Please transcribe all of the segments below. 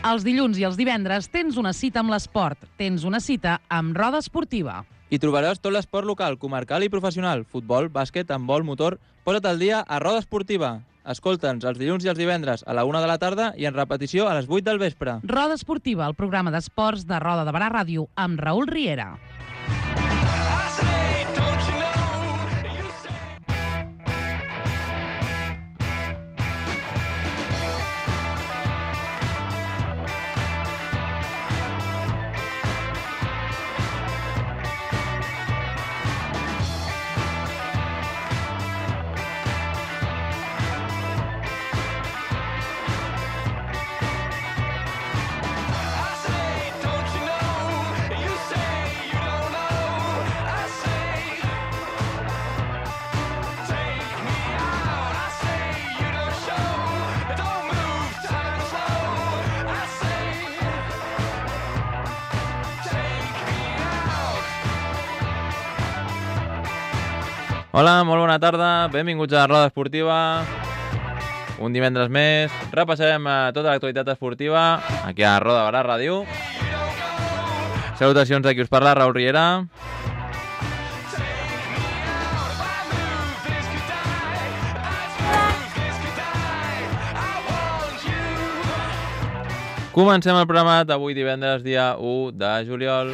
Els dilluns i els divendres tens una cita amb l'esport. Tens una cita amb Roda Esportiva. Hi trobaràs tot l'esport local, comarcal i professional. Futbol, bàsquet, handbol, motor... Posa't al dia a Roda Esportiva. Escolta'ns els dilluns i els divendres a la 1 de la tarda i en repetició a les 8 del vespre. Roda Esportiva, el programa d'esports de Roda de Barà Ràdio, amb Raül Riera. Hola, molt bona tarda, benvinguts a Roda Esportiva. Un divendres més, repassarem tota l'actualitat esportiva aquí a Roda Barà Ràdio. Salutacions de qui us parla, Raül Riera. Comencem el programa d'avui divendres, dia 1 de juliol.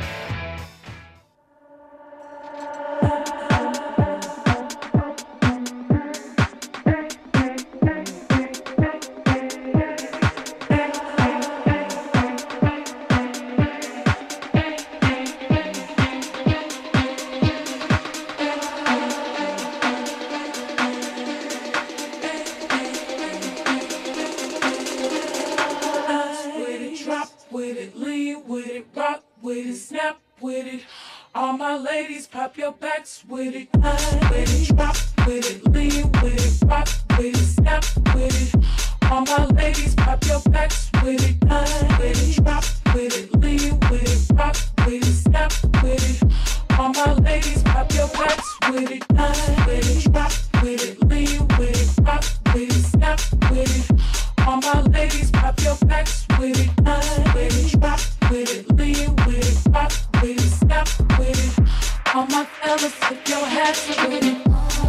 Pop your backs with it, with it, drop with it, lean with it, rock with it, snap with it. All my ladies, pop your backs with it, with it, drop with it, lean with it, rock with it, snap with it. All my ladies, pop your backs with it, with it, drop with it, lean with it, rock with it, snap with it. All my ladies, pop your backs with it, with it, drop with it, lean with it, rock with it, snap with it. All my fellas, put your hats with it.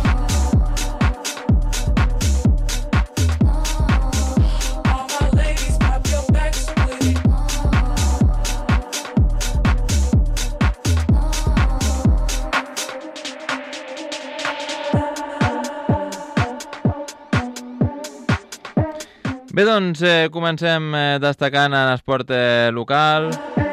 All my ladies, pop your backs with it. Bé, doncs comencem destacant en esport local.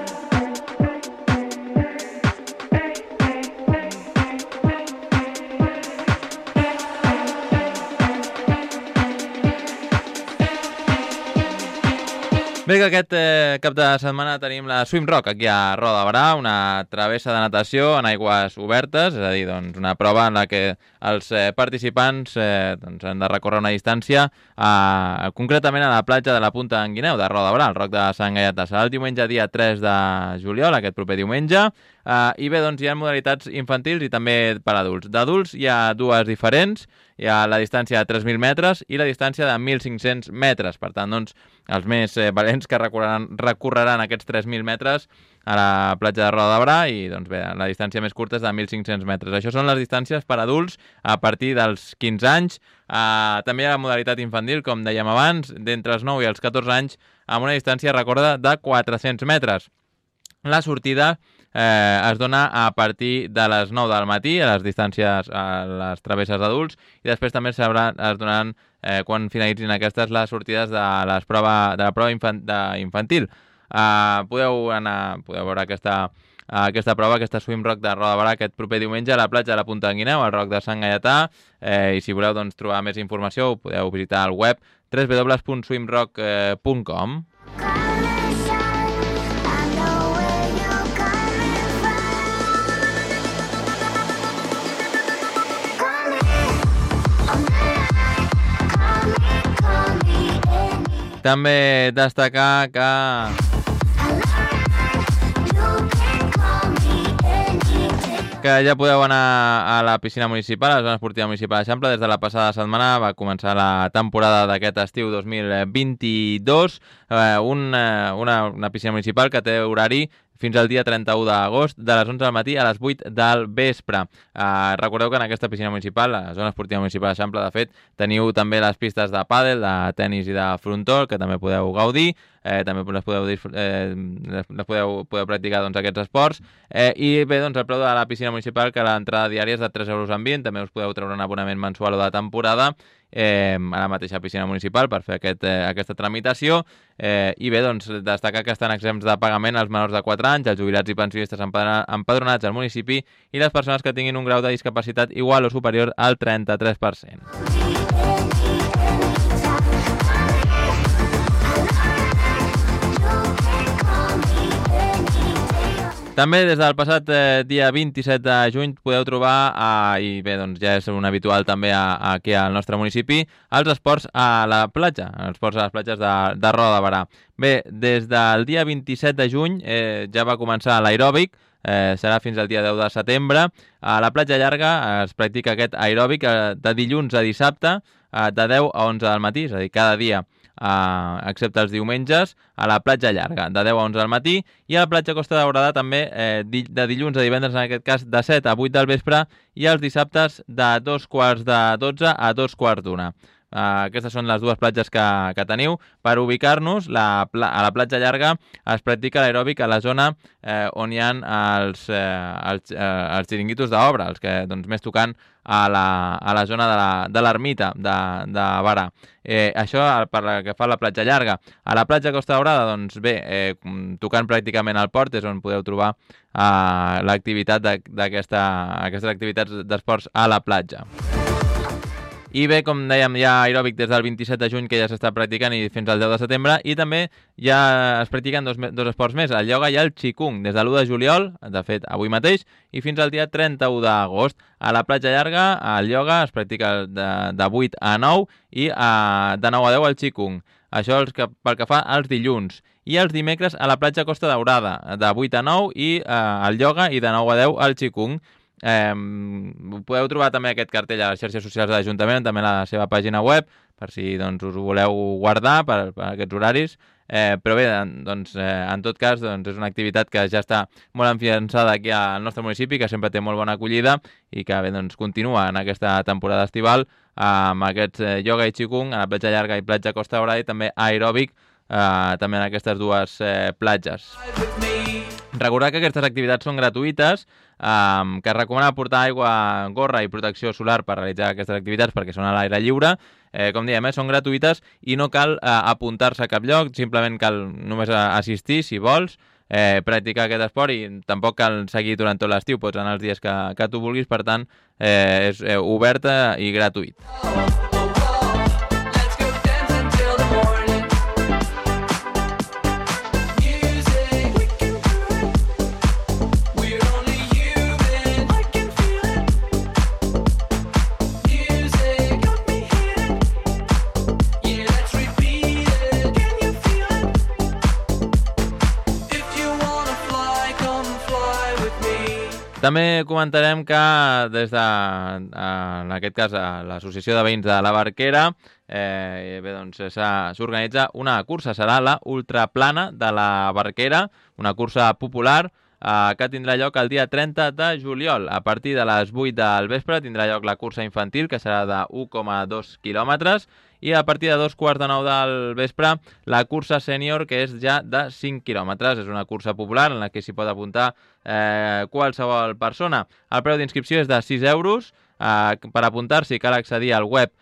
Bé, que aquest cap de setmana tenim la Swim Rock aquí a Roda de Barà, una travessa de natació en aigües obertes, és a dir, doncs, una prova en la que els participants doncs, han de recórrer una distància concretament a la platja de la Punta d'en Guineu, de Roda de Barà, al Roc de Sant Gaietà. Serà el diumenge dia 3 de juliol, aquest proper diumenge, i bé, doncs, hi ha modalitats infantils i també per adults. D'adults hi ha dues diferents, hi ha la distància de 3.000 metres i la distància de 1.500 metres. Per tant, doncs, els més valents que recorreran aquests 3.000 metres a la platja de Roda de Barà i, doncs bé, la distància més curta és de 1.500 metres. Això són les distàncies per adults a partir dels 15 anys. També hi ha la modalitat infantil, com dèiem abans, d'entre els 9 i els 14 anys, amb una distància, recorda, de 400 metres. La sortida es dona a partir de les 9 del matí, a les distàncies, a les travesses adults, i després també es donaran, quan finalitzin aquestes, les sortides de la prova infantil. Podeu veure aquesta prova, aquesta Swim Rock de Roda de Barà aquest proper diumenge a la platja de la Punta d'en Guineu, al Roc de Sant Gaietà, i si voleu doncs, trobar més informació podeu visitar el web www.swimrock.com. També destacar que que ja podeu anar a la piscina municipal, a la zona esportiva municipal d'Eixample. Des de la passada setmana va començar la temporada d'aquest estiu 2022, una piscina municipal que té horari fins al dia 31 d'agost, de les 11 del matí a les 8 del vespre. Recordeu que en aquesta piscina municipal, la zona esportiva municipal d'Eixample, de fet, teniu també les pistes de pàdel, de tennis i de frontó, que també podeu gaudir, també les podeu practicar aquests esports. I bé, el preu de la piscina municipal, que l'entrada diària és de 3,20 €, també us podeu treure un abonament mensual o de temporada a la mateixa piscina municipal per fer aquesta tramitació. I bé, destacar que estan exempts de pagament els menors de 4 anys, els jubilats i pensionistes empadronats al municipi i les persones que tinguin un grau de discapacitat igual o superior al 33%. També des del passat dia 27 de juny podeu trobar, i bé, ja és un habitual també aquí al nostre municipi, els esports a la platja, els esports a les platges de Roda de Berà. Bé, des del dia 27 de juny ja va començar l'aeròbic, serà fins al dia 10 de setembre. A la platja llarga es practica aquest aeròbic de dilluns a dissabte, de 10 a 11 del matí, és a dir, cada dia, excepte els diumenges, a la platja llarga, de 10 a 11 del matí, i a la platja Costa Daurada també de dilluns a divendres, en aquest cas, de 7 a 8 del vespre, i els dissabtes de 2:45 a 2:45. Aquestes són les dues platges que teniu. Per ubicar-nos, a la platja llarga es practica l'aeròbic a la zona on hi ha els xiringuitos d'obra, els que més tocant a la zona de l'ermita de Berà. Això per la que fa la platja llarga. A la platja Costa Daurada, tocant pràcticament al port, és on podeu trobar l'activitat d'aquestes activitats d'esports a la platja. I bé, com dèiem, hi ha aeròbic des del 27 de juny, que ja s'està practicant, i fins al 10 de setembre, i també ja es practiquen dos esports més, el ioga i el qigong, des de l'1 de juliol, de fet, avui mateix, i fins al dia 31 d'agost. A la platja llarga, el ioga es practica de 8 a 9 i de 9 a 10 el qigong. Això pel que fa als dilluns. I els dimecres a la platja Costa Daurada, de 8 a 9 i el ioga, i de 9 a 10 el qigong. Podeu trobar també aquest cartell a les xarxes socials de l'Ajuntament, també a la seva pàgina web, per si us ho voleu guardar per aquests horaris. Però bé, en tot cas, és una activitat que ja està molt afiançada aquí al nostre municipi, que sempre té molt bona acollida i que bé, continua en aquesta temporada estival amb aquests ioga i qigong a la platja llarga i platja Costa Daurada, i també aeròbic també en aquestes dues platges. Recordar que aquestes activitats són gratuïtes, que es recomana portar aigua, gorra i protecció solar per realitzar aquestes activitats perquè són a l'aire lliure. Com diem, són gratuïtes i no cal apuntar-se a cap lloc, simplement cal només assistir, si vols, practicar aquest esport, i tampoc cal seguir durant tot l'estiu, pots anar els dies que tu vulguis, per tant, és oberta i gratuït. També comentarem que des de, en aquest cas, l'Associació de Veïns de la Barquera, s'organitza una cursa, serà la Ultraplana de la Barquera, una cursa popular que tindrà lloc el dia 30 de juliol. A partir de les 8 del vespre tindrà lloc la cursa infantil, que serà de 1,2 quilòmetres, i a partir de 2:45 del vespre la cursa sènior, que és ja de 5 quilòmetres. És una cursa popular en la que s'hi pot apuntar qualsevol persona. El preu d'inscripció és de 6 euros. Per apuntar-s'hi cal accedir al web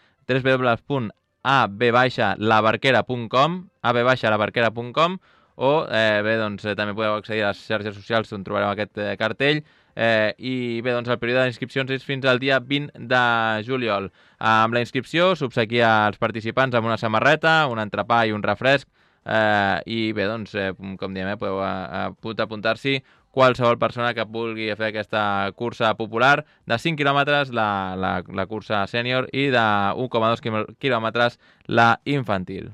www.ab-labarquera.com o també podeu accedir a les xarxes socials on trobareu aquest cartell. I bé, el període d'inscripcions és fins al dia 20 de juliol. Amb la inscripció s'obsequia als participants amb una samarreta, un entrepà i un refresc. I bé, com diem, podeu apuntar-s'hi qualsevol persona que vulgui fer aquesta cursa popular de 5 quilòmetres, la cursa sènior, i de 1,2 quilòmetres la infantil.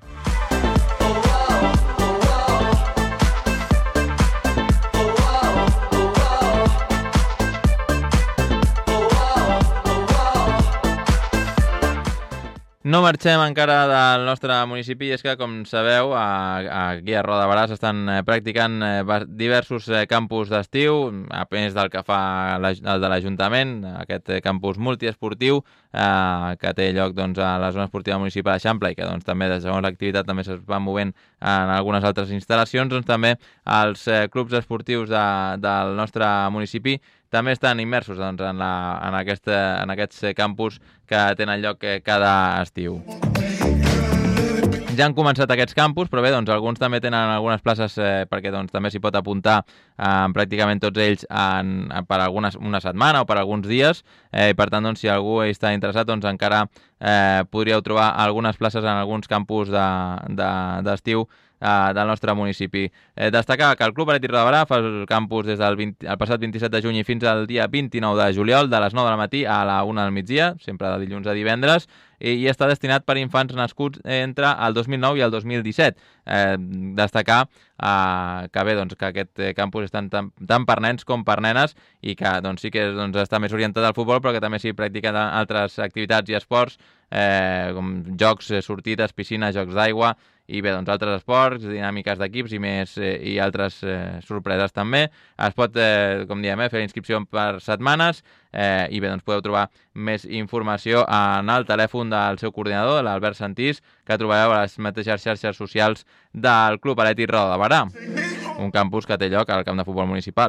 No marxem encara del nostre municipi i és que, com sabeu, aquí a Roda de Berà s'estan practicant diversos campus d'estiu, a més del que fa el de l'Ajuntament, aquest campus multiesportiu que té lloc doncs, a la zona esportiva municipal d'Eixample i que doncs, també, segons l'activitat, també es va movent en algunes altres instal·lacions, doncs també els clubs esportius del nostre municipi també estan immersos doncs, en aquests campus que tenen lloc cada estiu. Ja han començat aquests campus, però bé, doncs, alguns també tenen algunes places perquè doncs, també s'hi pot apuntar pràcticament tots ells per una setmana o per alguns dies. I per tant, doncs, si algú està interessat, doncs, encara podríeu trobar algunes places en alguns campus d'estiu del nostre municipi. Destacar que el Club Atlètic Roda de Berà fa el campus des del passat 27 de juny fins al dia 29 de juliol, de les 9 del matí a la 1 del migdia, sempre de dilluns a divendres, i està destinat per infants nascuts entre el 2009 i el 2017. Destacar que bé, doncs, que aquest campus és tant per nens com per nenes i que doncs, sí que doncs, està més orientat al futbol, però que també s'hi practiquen altres activitats i esports, com jocs, sortides, piscina, jocs d'aigua, i bé, doncs altres esports, dinàmiques d'equips i altres sorpreses també. Es pot, com diem, fer inscripció per setmanes i bé, doncs podeu trobar més informació en el telèfon del seu coordinador, l'Albert Santís, que trobareu a les mateixes xarxes socials del Club Atlètic Roda de Berà, un campus que té lloc al camp de futbol municipal.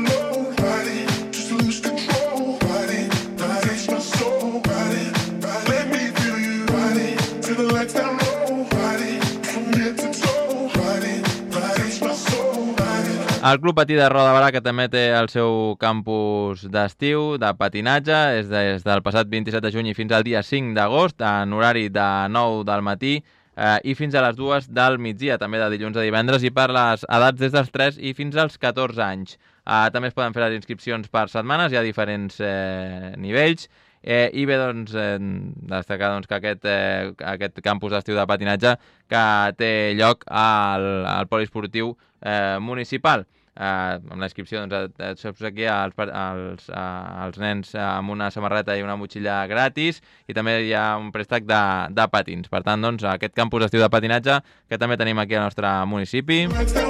El Club Patí de Roda de Berà, que també té el seu campus d'estiu, de patinatge, és des del passat 27 de juny fins al dia 5 d'agost, en horari de 9 del matí i fins a les 2 del migdia, també de dilluns a divendres, i per les edats des dels 3 i fins als 14 anys. També es poden fer les inscripcions per setmanes, hi ha diferents nivells, i bé, doncs, destacar doncs, que aquest campus d'estiu de patinatge que té lloc al poliesportiu municipal. Amb la inscripció doncs, s'obsequia als nens amb una samarreta i una motxilla gratis i també hi ha un préstec de patins. Per tant, doncs, aquest campus d'estiu de patinatge que també tenim aquí al nostre municipi.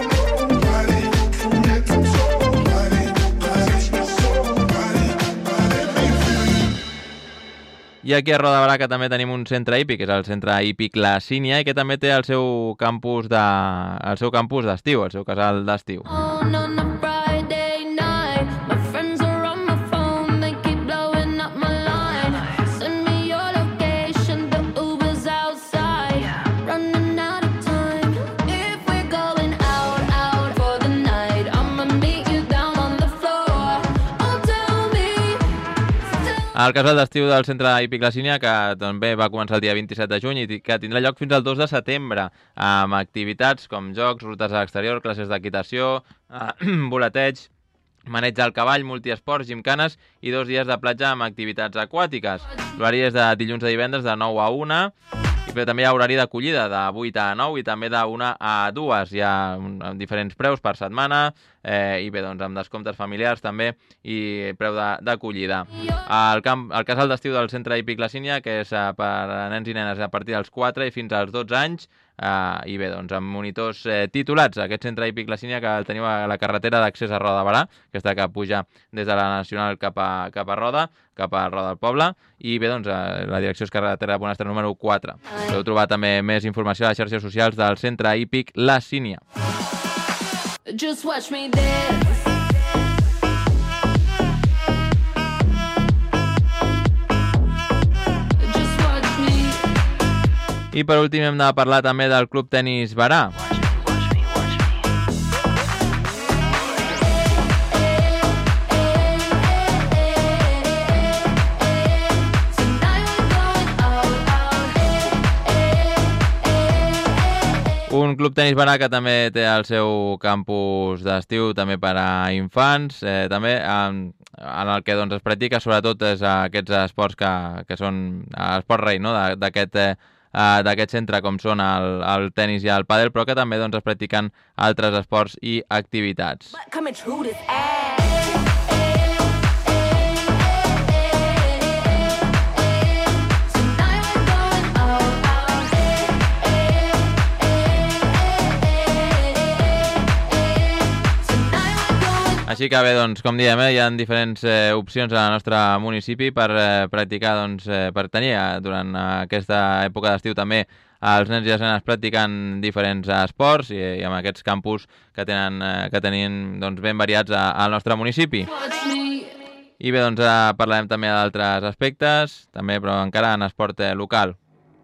I aquí a Roda de Berà que també tenim un centre hípic, que és el centre hípic La Sínia, i que també té el seu campus d'estiu, el seu casal d'estiu. El casal d'estiu del centre hípic La Sínia, que també va començar el dia 27 de juny i que tindrà lloc fins al 2 de setembre, amb activitats com jocs, rutes a l'exterior, classes d'equitació, voleteig, maneig del cavall, multiesports, gimcanes i 2 dies de platja amb activitats aquàtiques. L'horari és de dilluns a divendres de 9 a 1, però també hi ha horari d'acollida de 8 a 9 i també de 1 a 2. Hi ha diferents preus per setmana i bé, doncs amb descomptes familiars també i preu d'acollida. El casal d'estiu del centre hípic La Sínia, que és per a nens i nenes a partir dels 4 i fins als 12 anys, i bé, doncs amb monitors titulats. Aquest centre hípic La Sínia que el teniu a la carretera d'accés a Roda de Berà, aquesta que puja des de la Nacional cap a Roda del Poble, i bé, doncs la direcció és carretera de Bonestre número 4. Podeu trobar també més informació a les xarxes socials del centre hípic La Sínia. Just watch me dance. I per últim hem de parlar també del Club Tenis Berà. Un Club Tenis Berà que també té el seu campus d'estiu també per a infants, també en el que doncs, es practica sobretot és aquests esports que són esport rei, no? d'aquest centre com són el tenis i el pàdel, però que també doncs, es practiquen altres esports i activitats. Així que bé, doncs, com diem, hi ha diferents opcions al nostre municipi per practicar, doncs, per tenir durant aquesta època d'estiu també els nens i les nenes practicant diferents esports i amb aquests campus que tenim doncs, ben variats al nostre municipi. I bé, doncs parlarem també d'altres aspectes, també, però encara en esport local.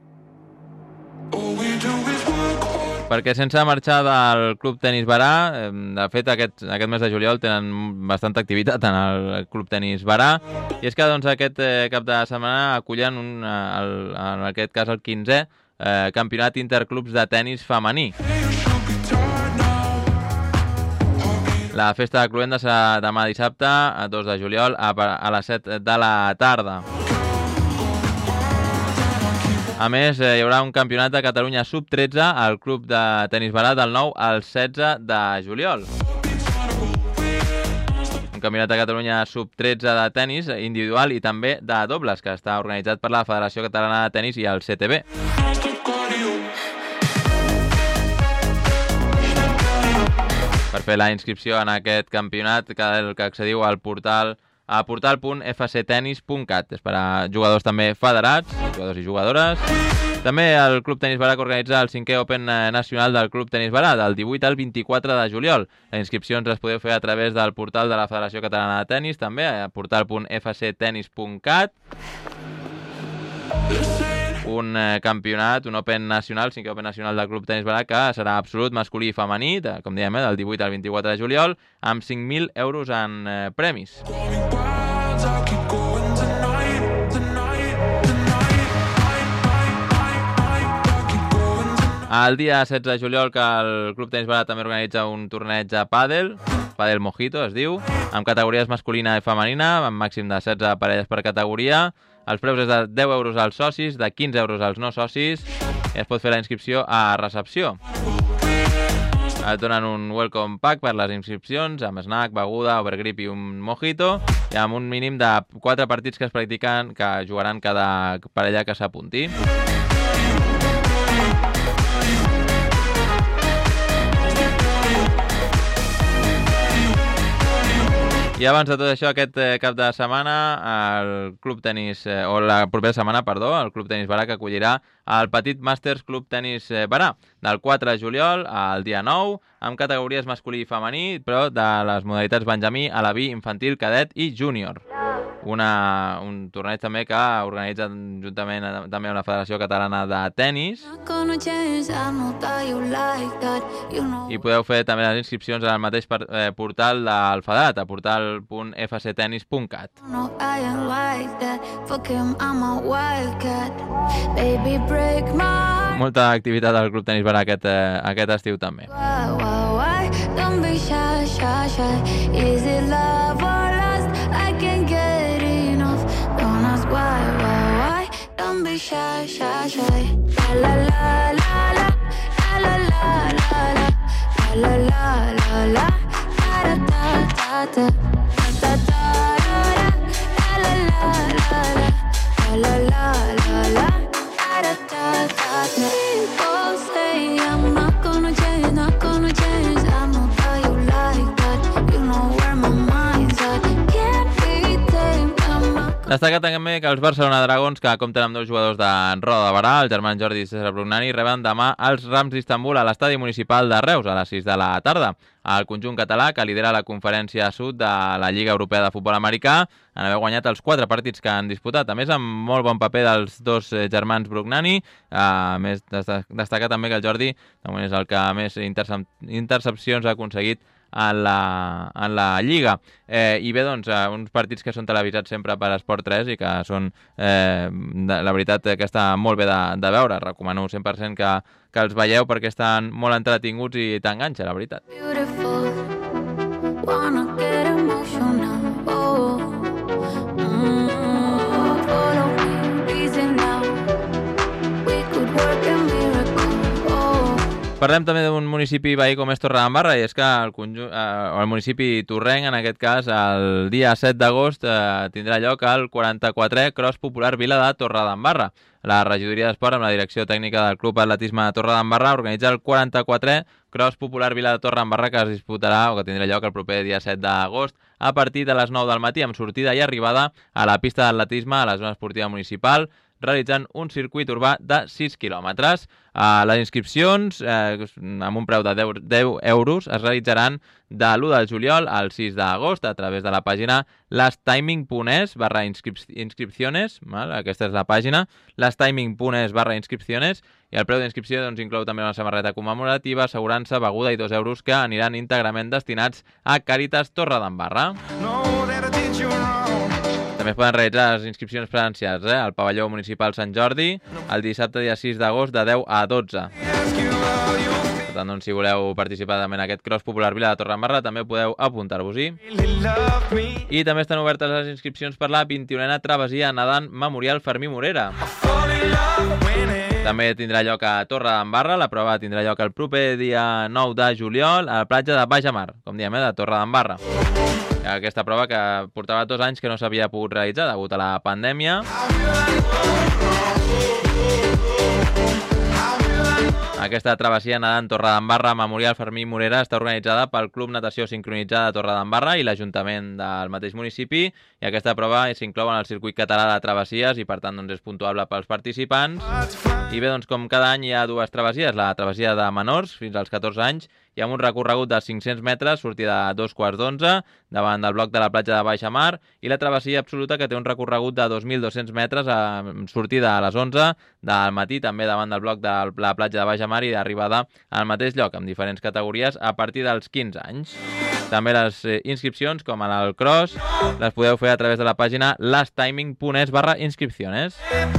Perquè sense marxar del Club Tenis Barà, de fet aquest mes de juliol tenen bastanta activitat en el Club Tenis Barà, i és que doncs, aquest cap de setmana acullen en aquest cas el 15è campionat interclubs de tenis femení. La festa de cloenda serà demà dissabte, 2 de juliol, a les 7 de la tarda. A més, hi haurà un campionat de Catalunya sub-13 al Club de Tenis Barà del 9 al 16 de juliol. Un campionat de Catalunya sub-13 de tenis individual i també de dobles, que està organitzat per la Federació Catalana de Tenis i el CTB. Per fer la inscripció en aquest campionat, cal que accediu al portal a portal.fctenis.cat. És per a jugadors també federats, jugadors i jugadores. També el Club Tenis Barà que organitza el 5è Open Nacional del Club Tenis Barà, del 18 al 24 de juliol. Les inscripcions les podeu fer a través del portal de la Federació Catalana de Tenis, també a portal.fctenis.cat. Un campionat, un Open Nacional, 5è Open Nacional del Club Tenis Barà, que serà absolut, masculí i femení, com diem, del 18 al 24 de juliol, amb 5.000 euros en premis. El dia 16 de juliol, que el Club Tenis Barà també organitza un torneig de pàdel Mojito es diu, amb categories masculina i femenina, amb màxim de 16 parelles per categoria. Els preus és de 10 euros als socis, de 15 euros als no socis, i es pot fer la inscripció a recepció. Et donen un welcome pack per les inscripcions, amb snack, beguda, overgrip i un mojito, i amb un mínim de 4 partits que es practiquen, que jugaran cada parella que s'apunti. I abans de tot això, aquest cap de setmana, el Club Tenis, o la propera setmana, perdó, el Club Tenis Barà que acollirà el Petit Masters Club Tenis Barà, del 4 de juliol al dia 9, amb categories masculí i femení, però de les modalitats benjamí, alaví, infantil, cadet i júnior. Un torneig també que organitza juntament també amb la Federació Catalana de Tenis, i podeu fer també les inscripcions al mateix portal del Federat, a portal.fctenis.cat. Molta activitat al Club Tenis Barà aquest estiu també. Don't be shy, shy, shy. La la la la, la la la la, la la la la, da da da da, da da la la la la, la la la, da da da. People say I'm not gonna change, not gonna change. I know how you like that. You know where my mind's at. Can't be tamed. Destaca també que els Barcelona Dragons, que compten amb 2 jugadors de Roda de Barà, el germà Jordi i César Brugnani, reben demà els Rams d'Istanbul a l'estadi municipal de Reus a les 6 de la tarda. El conjunt català, que lidera la conferència sud de la Lliga Europea de Futbol Americà, en haver guanyat els 4 partits que han disputat. A més, amb molt bon paper dels 2 germans Brugnani. A més, destaca també que el Jordi és el que més intercepcions ha aconseguit en la Lliga. I bé, doncs, uns partits que són televisats sempre per Esport 3 i que són, la veritat, que està molt bé de veure. Recomano 100% que els veieu perquè estan molt entretinguts i t'enganxa, la veritat. Parlem també d'un municipi veí com és Torredembarra, i és que el municipi torrenc, en aquest cas, el dia 7 d'agost tindrà lloc el 44è Cross Popular Vila de Torredembarra. La regidoria d'Esport, amb la direcció tècnica del Club Atletisme de Torredembarra, organitza el 44è Cross Popular Vila de Torredembarra, que es disputarà o que tindrà lloc el proper dia 7 d'agost a partir de les 9 del matí, amb sortida i arribada a la pista d'atletisme a la zona esportiva municipal, realitzant un circuit urbà de 6 quilòmetres. Les inscripcions, amb un preu de 10 euros, es realitzaran de l'1 de juliol al 6 d'agost a través de la pàgina lastiming.es/inscripciones, aquesta és la pàgina, lastiming.es/inscripciones, i el preu d'inscripció inclou també una samarreta commemorativa, assegurança, beguda i 2 euros que aniran íntegrament destinats a Càritas Torredembarra. També es poden realitzar les inscripcions presencials al pavelló municipal Sant Jordi el dissabte dia 6 d'agost de 10 a 12. Per tant, si voleu participar també en aquest Cross Popular Vila de Torredembarra, també podeu apuntar-vos-hi. I també estan obertes les inscripcions per la 21a travessia nedant Memorial Fermí Morera. També tindrà lloc a Torredembarra. La prova tindrà lloc el proper dia 9 de juliol a la platja de Baixamar, com diem, de Torredembarra. Aquesta prova que portava 2 anys que no s'havia pogut realitzar degut a la pandèmia. Aquesta travessia nedant Torredembarra Memorial Fermí Morera està organitzada pel Club Natació Sincronitzada de Torredembarra i l'Ajuntament del mateix municipi, i aquesta prova s'inclou en el circuit català de travessies i per tant és puntuable pels participants. I bé, com cada any hi ha 2 travessies, la travessia de menors fins als 14 anys i amb un recorregut de 500 metres, sortida a 2:15 davant del bloc de la platja de Baixamar, i la travessia absoluta, que té un recorregut de 2.200 metres, sortida a les 11 del matí, també davant del bloc de la platja de Baixamar i d'arribada al mateix lloc, amb diferents categories a partir dels 15 anys. També les inscripcions, com en el cross, les podeu fer a través de la pàgina lastiming.es/inscripciones.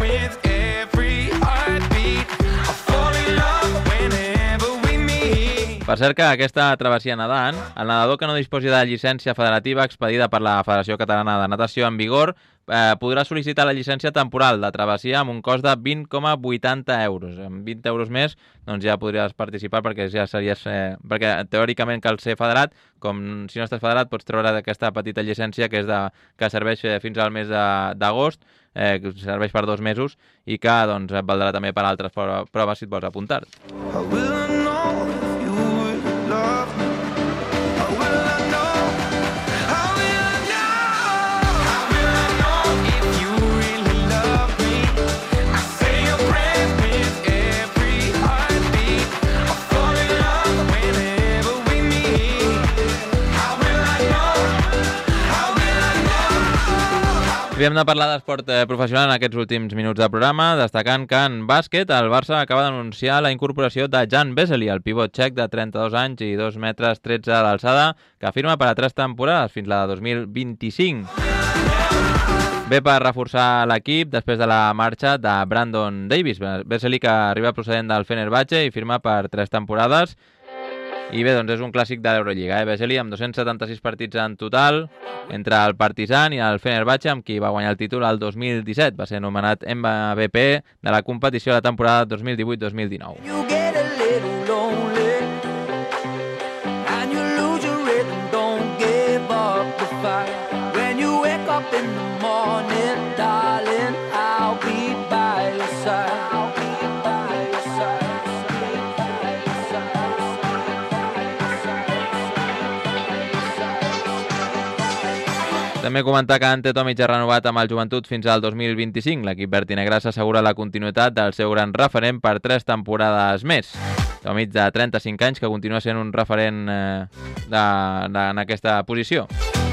Per cert que aquesta travessia nedant, el nedador que no disposi de llicència federativa expedida per la Federació Catalana de Natació en vigor podrà sol·licitar la llicència temporal de travessia amb un cost de 20,80 euros. Amb 20 euros més ja podries participar perquè ja series... perquè teòricament cal ser federat, com si no estàs federat pots treure aquesta petita llicència que serveix fins al mes d'agost, que serveix per 2 mesos i que et valdrà també per altres proves si et vols apuntar. Hem de parlar d'esport professional en aquests últims minuts de programa, destacant que en bàsquet el Barça acaba d'anunciar la incorporació de Jan Vesely, el pivot txec de 32 anys i 2 metres 13 d'alçada, que firma per a 3 temporades fins la de 2025. Ve per reforçar l'equip després de la marxa de Brandon Davis. Vesely, que arriba procedent del Fenerbahçe i firma per 3 temporades. I bé, és un clàssic de l'Eurolliga. Vesely amb 276 partits en total, entre el Partizan i el Fenerbahçe, amb qui va guanyar el títol el 2017. Va ser nomenat MVP de la competició de la temporada 2018-2019. També comentar que Ante Tomic ha renovat amb el Joventut fins al 2025. L'equip verd i negre s'assegura la continuïtat del seu gran referent per 3 temporades més. Tomic, de 35 anys, que continua sent un referent en aquesta posició.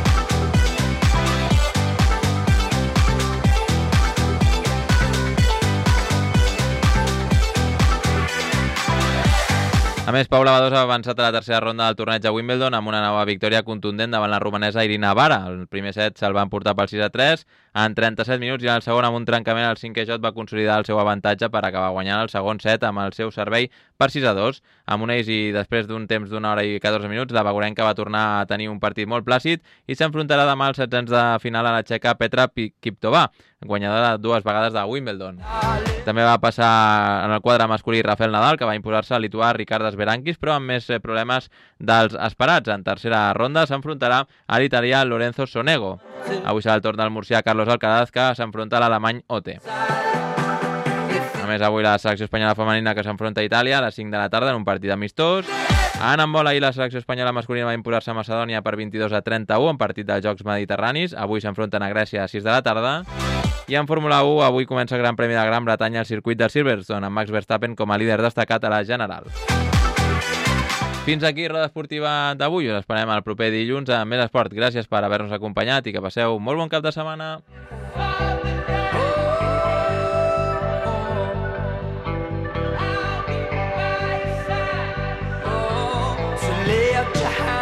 A més, Paula Badosa ha avançat a la tercera ronda del torneig de Wimbledon amb una nova victòria contundent davant la romanesa Irina Bara. El primer set se'l va emportar pel 6-3. en 37 minuts i al segon amb un trencament al 5è joc va consolidar el seu avantatge per acabar guanyant el segon set amb el seu servei per 6-2. Amb un ace i després d'un temps d'una hora i 14 minuts, la Bagorenca va tornar a tenir un partit molt plàcid i s'enfrontarà demà als 16 de final a la txeca Petra Kvitova, guanyadora 2 vegades de Wimbledon. També va passar en el quadre masculí Rafael Nadal, que va imposar-se al lituà Ricardas Berankis, però amb més problemes dels esperats. En tercera ronda s'enfrontarà a l'italià Lorenzo Sonego. Avui serà el torn del murcià Carlos Alcaraz, que s'enfronta a l'alemany Ote. A més, avui la selecció espanyola femenina que s'enfronta a Itàlia a les 5 de la tarda en un partit amistós. En handbol, ahir la selecció espanyola masculina va imposar-se a Macedònia per 22-31 en partit dels Jocs Mediterranis. Avui s'enfronten a Grècia a 6 de la tarda. I en Fórmula 1, avui comença el Gran Premi de Gran Bretanya al circuit del Silverstone, amb Max Verstappen com a líder destacat a la general. Fins aquí, roda esportiva d'avui. Us esperem el proper dilluns amb més esport. Gràcies per haver-nos acompanyat i que passeu molt bon cap de setmana. Lay up your hand.